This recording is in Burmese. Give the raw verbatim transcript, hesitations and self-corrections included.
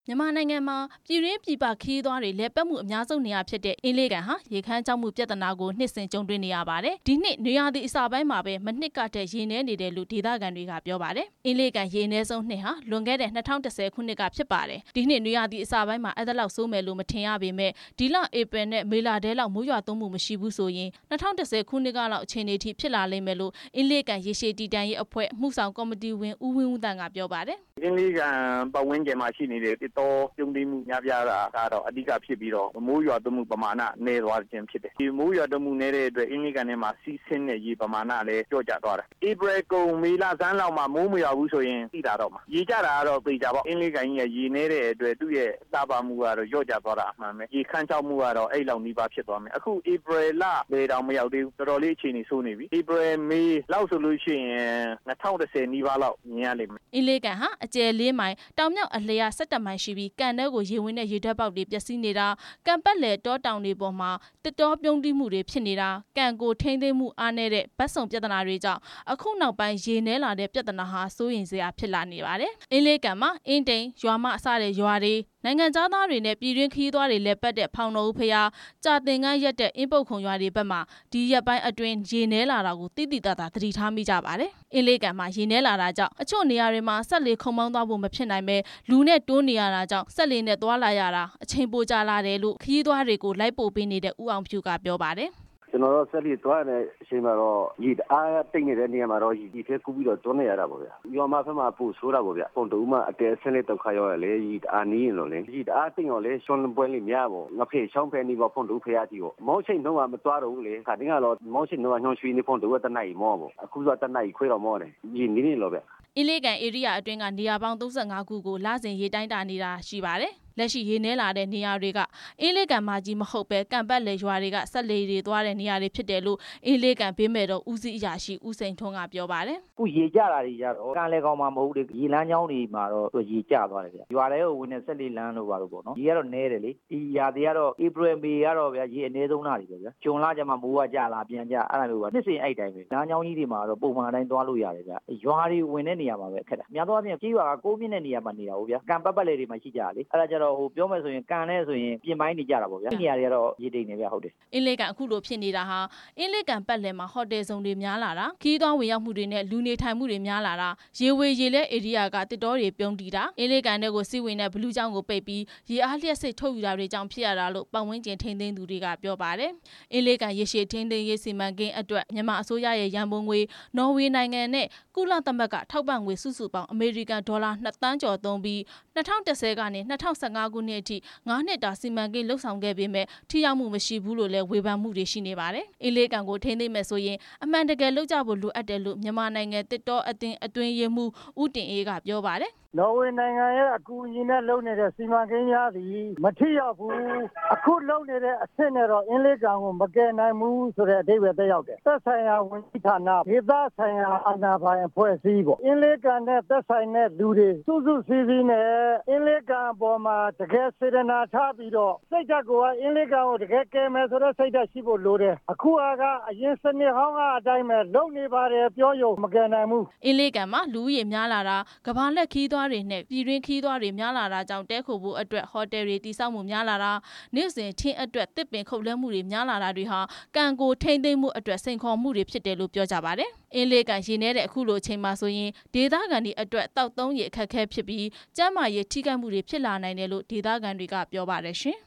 မြန်မာနိုင်ငံမှာပြည်တွင်းပြည်ပခရီးသွားတွေလဲပတ်မှုအများဆုံးနေရာဖြစ်တဲ့အင်းလေးကန်ဟာရေခမ်းကြောက်မှုပြဿနာကိုနှစ်စဉ်ကြုံတွေ့နေရပါတယ်။ဒီနှစ်နွေရာသီအစပိုင်းမှာပဲမနှစ်ကတည်းရေနည်းနေတယ်လို့ဒေသခံတွေကပြောပါတယ်။အင်းလေးကန်ရေနည်းဆုံးနှစ်ဟာလွန်ခဲ့တဲ့၂၀၁၀ခုနှစ်ကဖြစ်ပါတယ်။ဒီနှစ်နွေရာသီအစပိုင်းမှာအဲ့ဒါလောက်ဆိုးမယ်လို့မထင်ရပေမဲ့ဒီလဧပြီနဲ့မေလထဲလောက်မိုးရွာသွန်းမှုမရှိဘူးဆိုရင်၂၀၁၀ခုနှစ်ကလောက်အခြေအနေထိဖြစ်လာလိမ့်မယ်လို့အင်းလေးကန်ရေရှည်တည်တံ့ရေးအဖွဲ့မှုဆောင်ကော်မတီဝင်ဦးဝင်းဦးတန်ကပြောပါတယ်။အင်းလေးကန်ပတ်ဝန်းကျင်မှာရှိနေတဲ့တစ်တော်ပြုံးတိမှုများပြားတာကတော့အဓိကဖြစ်ပြီးတော့မိုးရွာသွန်းမှုပမာဏနည်းသွားခြင်းဖြစ်တယ်။ဒီမိုးရွာသွန်းမှုနည်းတဲ့အတွက်အင်းလေးကန်ထဲမှာစီးဆင်းတဲ့ရေပမာဏလည်းကျော့ကျသွားတယ်။ဧပြီကုန်မေလဆန်းလောက်မှာမိုးမရွာဘူးဆိုရင်သိတာတော့မှာရေကျတာကတော့သိကြပေါ့အင်းလေးကန်ကြီးကရေနည်းတဲ့အတွက်သူ့ရဲ့တာပါမှုကတော့ကျော့ကျသွားတာအမှန်ပဲရေခမ်းချောက်မှုကတော့အဲ့လောက်နီးပါးဖြစ်သွားမယ်။အခုဧပြီလလေတောင်မရောက်သေးဘူးတော်တော်လေးအခြေအနေဆိုးနေပြီ။ဧပြီမေလောက်ဆိုလို့ရှိရင်၂၀၁၀နီးပါးလောက်မြင်ရလိမ့်မယ်။အင်းလေးကန်ဟာအကျယ်လေးမိုင်တောင်မြောက်အလျား၁၁မိုင်ရှိပြီးကန်ထဲကိုရေဝင်တဲ့ရေဓာတ်ပေါက်တွေပျက်စီးနေတာကန်ပတ်လည်တောတောင်တွေပေါ်မှာတစ်တောပြုံးတိမှုတွေဖြစ်နေတာကန်ကိုထိမ့်သိမ်းမှုအားနည်းတဲ့ဗတ်စုံပြဿနာတွေကြောင့်အခုနောက်ပိုင်းရေနည်းလာတဲ့ပြဿနာဟာစိုးရိမ်စရာဖြစ်လာနေပါတယ်။အင်းလေးကန်မှာအင်းတိန်ရွာမအစတဲ့ရွာတွေနိုင်ငံသားသားတွေနဲ့ပြည်တွင်းခရီးသွားတွေလည်းပတ်တဲ့ဖောင်တော်ဦးဖျားကြာတင်ကန်းရက်တဲ့အင်းပုတ်ခုံရွာတွေဘက်မှာဒီရက်ပိုင်းအတွင်းရေနည်းလာတာကိုတိတိတသာသတိထားမိကြပါတယ်။အင်းလေးကန်မှာရေနည်းလာတာကြောင့်အချို့နေရာတွေမှာဆက်လေခုံမောင်းသွားဖို့မဖြစ်နိုင်ပဲလူနဲ့တိုးနေရတာကြောင့်ဆက်လေနဲ့သွားလာရတာအချိန်ပိုကြာလာတယ်လို့ခရီးသွားတွေကိုလိုက်ပို့ပေးနေတဲ့ဦးအောင်ဖြူကပြောပါတယ်။ကျွန်တော်တို့ဆက်လက်သွားတဲ့အချိန်မှာတော့ရေအားတိတ်နေတဲ့နေရာမှာတော့ရေထဲကူးပြီးတော့တွန်းနေရတာပေါ့ဗျာ။ရွာမဖက်မှာပို့ဆိုးတာပေါ့ဗျာ။ပုံတူမှအတဲဆင်းလေးဒုက္ခရောက်ရလေရေအားနီးရင်လို့လေရေအားတိတ်ရောလေရှွန်ပွဲလေးများပေါ့ငါဖေချောင်းဖဲနေပေါ့ပုံတူဖျားကြီးပေါ့မောင်းချိန်တော့မသွားတော့ဘူးလေခါတင်းကတော့မောင်းချိန်တော့ညှောင်းရွှေနေပုံတူကတနိုင်မောပေါ့အခုဆိုတနိုင်ခွေးတော့မောတယ်ရေနီးနေလို့ဗျအင်းလေးကန်ဧရိယာအတွင်းကနေရာပေါင်း၃၅ခုကိုလစဉ်ရေတိုင်းတာနေတာရှိပါတယ်။လက်ရှိရေနည်းလာတဲ့နေရာတွေကအင်းလေးကန်မှာကြီးမဟုတ်ပဲကန်ပတ်လေရွာတွေကဆက်လေတွေသွားတဲ့နေရာတွေဖြစ်တယ်လို့အင်းလေးကန်ဘေးမဲ့တော့ဦးစီးအရာရှိဦးစိန်ထွန်းကပြောပါတယ်။အခုရေကျတာတွေကြတော့ကန်လေကောင်မှာမဟုတ်လေရေလမ်းကြောင်းတွေမှာတော့ရေကျသွားတယ်ဗျ။ရွာတွေကိုဝင်တဲ့ဆက်လေလမ်းတို့ပါလို့ပေါ့နော်။ရေကတော့နည်းတယ်လေ။ဒီရာသီကတော့ဧပြီမေကတော့ဗျာရေအနည်းဆုံးလာပြီပဲဗျာ။ဂျွန်လကျမှမိုးကကျလာပြန်ကျအဲ့ဒါမျိုးပါနှစ်စဉ်အဲ့တိုင်းပဲ။လမ်းကြောင်းကြီးတွေမှာတော့ပုံမှန်အတိုင်းသွားလို့ရတယ်ဗျာ။ရွာတွေဝင်တဲ့နေရာမှာပဲအခက်တာ။များသောအားဖြင့်ကြေးရွာကကိုးမြင့်တဲ့နေရာမှာနေတာဟုတ်ဗျာ။ကန်ပတ်ပတ်လေတွေမှာရှိကြတယ်လေ။အဲ့ဒါကြတော့ဟိုပြောမယ်ဆိုရင်ကန်နဲ့ဆိုရင်ပြင်ပိုင်းနေကြတာပေါ့ဗျာ။ဒီနေရာတွေကတော့ရေတိတ်နေဗျာဟုတ်တယ်။အင်းလေးကန်အခုလိုဖြစ်နေတာဟာအင်းလေးကန်ပတ်လည်မှာဟိုတယ်ဆောင်တွေများလာတာခီးသွွားဝင်ရောက်မှုတွေနဲ့လူနေထိုင်မှုတွေများလာတာရေဝေရေလဲဧရိယာကတစ်တော်တွေပြုံးတီးတာအင်းလေးကန်တွေကိုစီးဝင်တဲ့ဘလူးချောင်းကိုပိတ်ပြီးရေအားလျှက်စိတ်ထုတ်ယူတာတွေကြောင့်ဖြစ်ရတာလို့ပတ်ဝန်းကျင်ထိန်းသိမ်းသူတွေကပြောပါတယ်။အင်းလေးကန်ရေရှည်ထိန်းသိမ်းရေးစီမံကိန်းအတွက်မြန်မာအစိုးရရဲ့ရန်ပုံငွေနော်ဝေနိုင်ငံနဲ့ကုလသမဂ္ဂထောက်ပံ့ငွေစုစုပေါင်းအမေရိကန်ဒေါ်လာ၂သန်းကျော်သုံးပြီး၂၀၁၀ကနေ၂၀၁၅ခုနှစ်အထိငါးနှစ်တာစီမံကိန်းလှုပ်ဆောင်ခဲ့ပေမဲ့ထိရောက်မှုမရှိဘူးလို့လည်းဝေဖန်မှုတွေရှိနေပါတယ်။အင်းလေးကန်ကိုထိန်းသိမ်းမယ်ဆိုရင်အမှန်တကယ်လုပ်ကြဖို့လိုအပ်တယ်လို့မြန်မာနိုင်ငံတစ်တော်အသင်းအတွင်းရေးမှူးဦးတင်အေးကပြောပါတယ်။နော်ဝေနိုင်ငံရဲ့အကူအညီနဲ့လုပ်နေတဲ့စီမံကိန်းများသည်မထိရောက်ဘူးအခုလုပ်နေတဲ့အဆင့်နဲ့တော့အင်းလေးကန်ကိုမကယ်နိုင်ဘူးဆိုတဲ့အဓိပ္ပာယ်သက်ရောက်တယ်သက်ဆိုင်ရာဝန်ကြီးဌာနဒေသဆိုင်ရာအာဏာပိုင်အဖွဲ့အစည်းပေါ့အင်းလေးကန်နဲ့သက်ဆိုင်တဲ့လူတွေစုစုစည်းစည်းနဲ့အင်းလေးကန်အပေါ်မှာတကယ်စေတနာထားပြီးတော့စိတ်ဓာတ်ကိုအင်းလေးကန်ကိုတကယ်ကယ်မယ်ဆိုတဲ့စိတ်ဓာတ်ရှိဖို့လိုတယ်အခုအားကအရင်စနစ်ဟောင်းကအတိုင်းပဲလုပ်နေပါတယ်ပြောရုံမကယ်နိုင်ဘူးအင်းလေးကန်မှာလူဦးရေများလာတာကဘာလက်ခီးသွားတွေနဲ့ပြည်တွင်းခီးသွားတွေများလာတာကြောင့်တဲခိုဖို့အတွက်ဟိုတယ်တွေတည်ဆောက်မှုများလာတာနေ့စဉ်ထင်းအတွက်တစ်ပင်ခုတ်လဲမှုတွေများလာတာတွေဟာကန်ကိုထိမ့်သိမ့်မှုအတွက်စိန်ခေါ်မှုတွေဖြစ်တယ်လို့ပြောကြပါတယ်အင်းလေးကန်ရေနေတဲ့အခုလိုအချိန်မှာဆိုရင်ဒေသခံတွေအတွက်တောက်သုံးရေအခက်အခဲဖြစ်ပြီးကျန်းမာရေးထိခိုက်မှုတွေဖြစ်လာနိုင်တယ်လို့ဒေသခံတွေကပြောပါတယ်ရှင်